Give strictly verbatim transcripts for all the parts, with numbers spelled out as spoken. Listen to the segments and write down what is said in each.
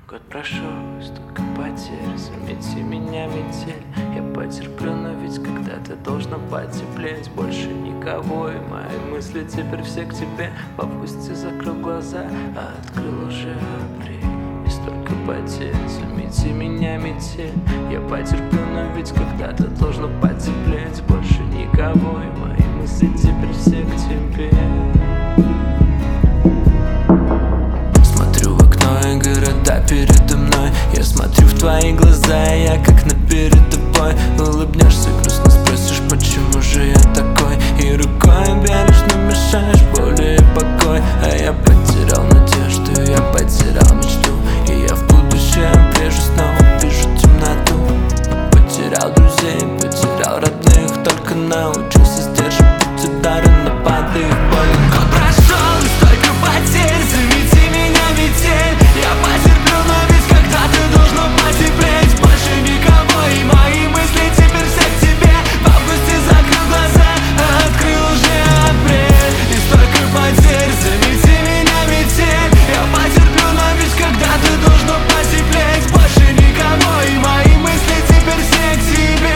Год прошел, столько потерь, замети меня, метель. Я потерплю, но ведь когда-то должно потеплеть. Больше никого, и мои мысли теперь все к тебе. В августе закрыл глаза, а открыл уже апрель. И столько потерь, замети меня, метель. Я потерплю, но ведь когда-то должно потеплеть. Больше никого, и мои мысли теперь все к тебе. Города передо мной, я смотрю в твои глаза, и я как на передовой. Улыбнешься, грустно спросишь, почему же я такой. И рукой бережно мешаешь боли и покой. А я потерял надежду, я потерял мечту, и я в будущее вижу, снова вижу темноту. Потерял друзей, потерял родных, только научился сдерживать удары, но под их боль. Год прошел, и столько потерь, замети меня, метель. Я потерплю, но ведь когда-то должно потеплеть. Больше никого, и мои мысли теперь все к тебе. В августе закрыл глаза, а открыл уже апрель. И столько потерь, замети меня, метель. Я потерплю, но ведь когда-то должно потеплеть. Больше никого, и мои мысли теперь все к тебе.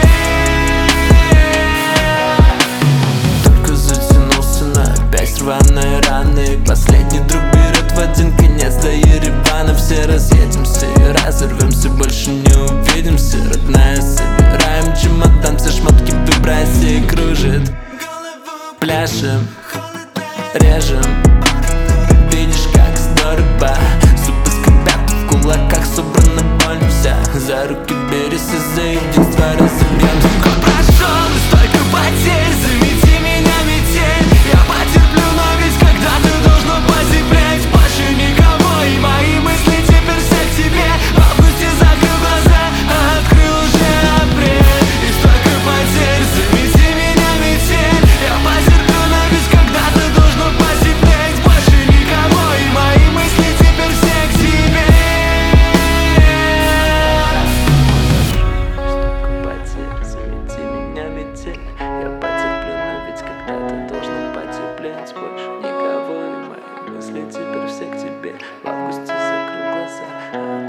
Только затянулся на опять рваные раны. Последний друг берет в один конец до Еревана. Все разъедемся и разорвемся, больше не увидимся, родная. Собираем чемодан, все шмотки выброси, и кружит. Пляшем, режем, видишь, как здорово. Зубы скрипят, в кулаках собрана боль вся. За руки берись и за единство разобьемся. Год прошел, и столько потерь, замети меня, метель. Я потерплю, но ведь когда-то должно потеплеть. Больше никого, и мои мысли теперь все к тебе. В августе закрыл глаза, а открыл уже апрель. И столько потерь, замети меня, метель. Я потерплю, но ведь когда-то должно потеплеть. Больше никого, и мои мысли теперь все к тебе. Столько потерь, замети меня, метель. Я потерплю, но ведь когда-то должно потеплеть. Больше никого, и мои мысли теперь все к тебе. В августе закрыл глаза.